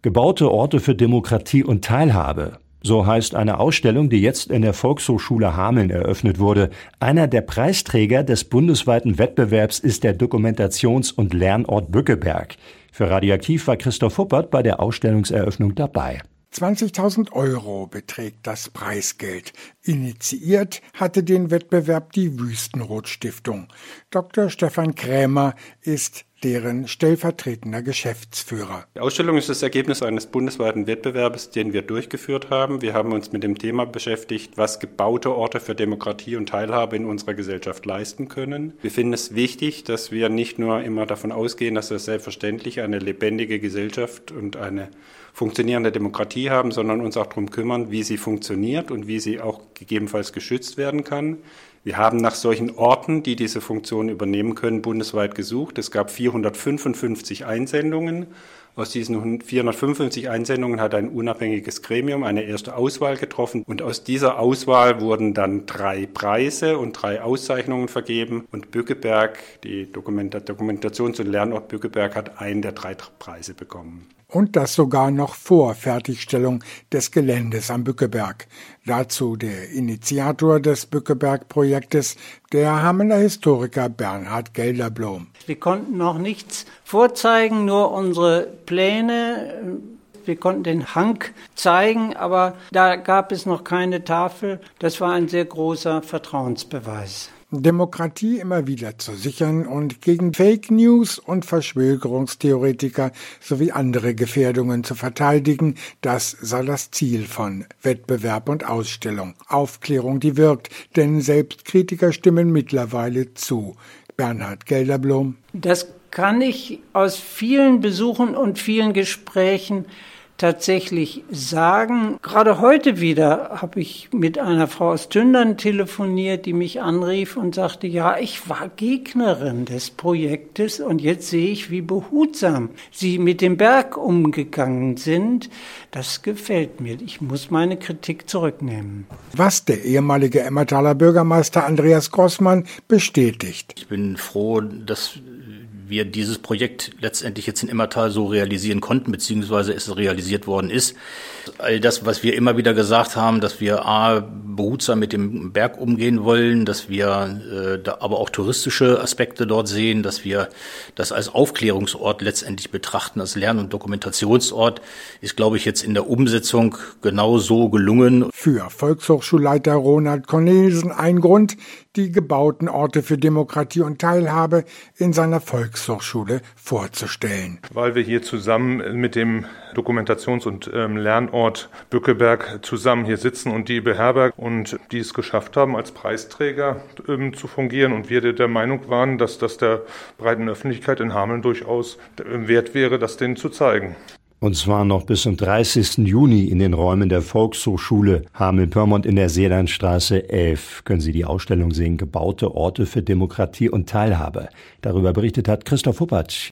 Gebaute Orte für Demokratie und Teilhabe. So heißt eine Ausstellung, die jetzt in der Volkshochschule Hameln eröffnet wurde. Einer der Preisträger des bundesweiten Wettbewerbs ist der Dokumentations- und Lernort Bückeberg. Für Radioaktiv war Christoph Huppert bei der Ausstellungseröffnung dabei. 20.000 € beträgt das Preisgeld. Initiiert hatte den Wettbewerb die Wüstenrot-Stiftung. Dr. Stefan Krämer ist deren stellvertretender Geschäftsführer. Die Ausstellung ist das Ergebnis eines bundesweiten Wettbewerbs, den wir durchgeführt haben. Wir haben uns mit dem Thema beschäftigt, was gebaute Orte für Demokratie und Teilhabe in unserer Gesellschaft leisten können. Wir finden es wichtig, dass wir nicht nur immer davon ausgehen, dass wir selbstverständlich eine lebendige Gesellschaft und eine funktionierende Demokratie haben, sondern uns auch darum kümmern, wie sie funktioniert und wie sie auch gegebenenfalls geschützt werden kann. Wir haben nach solchen Orten, die diese Funktion übernehmen können, bundesweit gesucht. Es gab 455 Einsendungen. Aus diesen 455 Einsendungen hat ein unabhängiges Gremium eine erste Auswahl getroffen. Und aus dieser Auswahl wurden dann 3 Preise und 3 Auszeichnungen vergeben. Und Bückeberg, die Dokumentations- und Lernort Bückeberg, hat einen der 3 Preise bekommen. Und das sogar noch vor Fertigstellung des Geländes am Bückeberg. Dazu der Initiator des Bückeberg-Projektes, der Hamelner Historiker Bernhard Gelderblom. Wir konnten noch nichts vorzeigen, nur unsere Pläne. Wir konnten den Hang zeigen, aber da gab es noch keine Tafel. Das war ein sehr großer Vertrauensbeweis. Demokratie immer wieder zu sichern und gegen Fake News und Verschwörungstheoretiker sowie andere Gefährdungen zu verteidigen, das sei das Ziel von Wettbewerb und Ausstellung. Aufklärung, die wirkt, denn selbst Kritiker stimmen mittlerweile zu. Bernhard Gelderblom. Das kann ich aus vielen Besuchen und vielen Gesprächen tatsächlich sagen. Gerade heute wieder habe ich mit einer Frau aus Tündern telefoniert, die mich anrief und sagte, ja, ich war Gegnerin des Projektes und jetzt sehe ich, wie behutsam Sie mit dem Berg umgegangen sind. Das gefällt mir. Ich muss meine Kritik zurücknehmen. Was der ehemalige Emmertaler Bürgermeister Andreas Grossmann bestätigt. Ich bin froh, dass wir dieses Projekt letztendlich jetzt in Emmertal so realisieren konnten, beziehungsweise es realisiert worden ist. All das, was wir immer wieder gesagt haben, dass wir behutsam mit dem Berg umgehen wollen, dass wir da aber auch touristische Aspekte dort sehen, dass wir das als Aufklärungsort letztendlich betrachten, als Lern- und Dokumentationsort, ist, glaube ich, jetzt in der Umsetzung genau so gelungen. Für Volkshochschulleiter Ronald Cornelissen ein Grund, die gebauten Orte für Demokratie und Teilhabe in seiner Volkshochschule vorzustellen. Weil wir hier zusammen mit dem Dokumentations- und Lernort Bückeberg zusammen hier sitzen und die beherbergen und die es geschafft haben, als Preisträger zu fungieren und wir der Meinung waren, dass das der breiten Öffentlichkeit in Hameln durchaus wert wäre, das denen zu zeigen. Und zwar noch bis zum 30. Juni in den Räumen der Volkshochschule Hameln-Pyrmont in der Seelandstraße 11 können Sie die Ausstellung sehen, gebaute Orte für Demokratie und Teilhabe. Darüber berichtet hat Christoph Huppert.